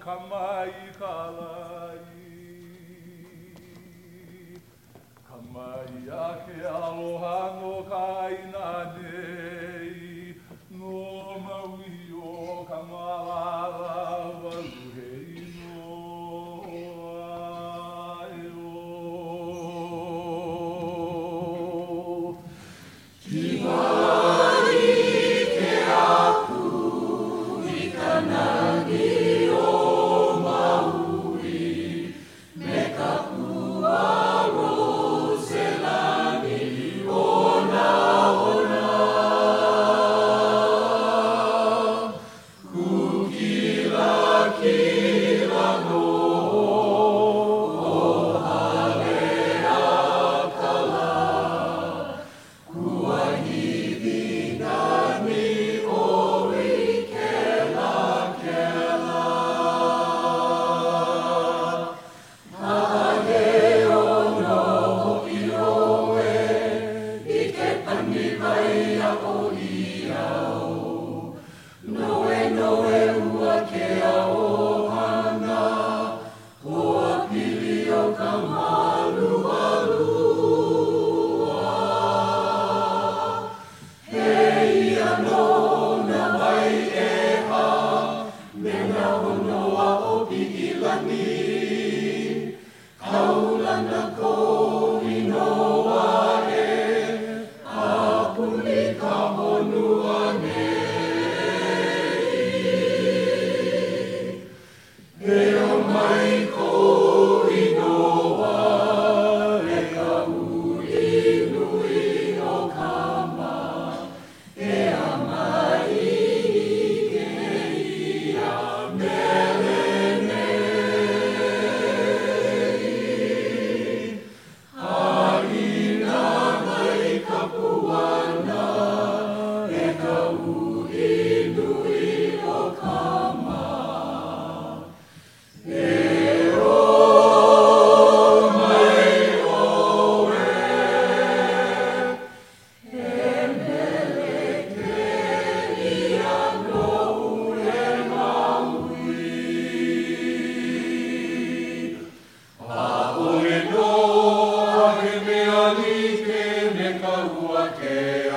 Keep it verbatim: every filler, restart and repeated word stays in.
kamai kalai. Kamai ake aloha no kaina nei, no maui o ka malala waluhei no ai o. Kiwa ke aku i ka nani o Maui, me ka puaro se lani ona ona. Kukila kila no o hale akala, kuahiwi nani o ikela kela. Haheo no hoki oe, i ke pani vai a o iao. Noe noe ua ke a ohana, hoa pili o ka malua. Hei anō na mai e ha, me na honoa o Pi'ilani. Kaulana ko inoa e, hapuni ka honua nei. Heo mai ko inoa e ka ui nui o kama, e a mai ke ia mele nei. Haina mai ka puana, e ka ui nui o kama. E o mai oe, e mele ke ia nou e Maui. A'ole no, ahe mea like me ka hua ke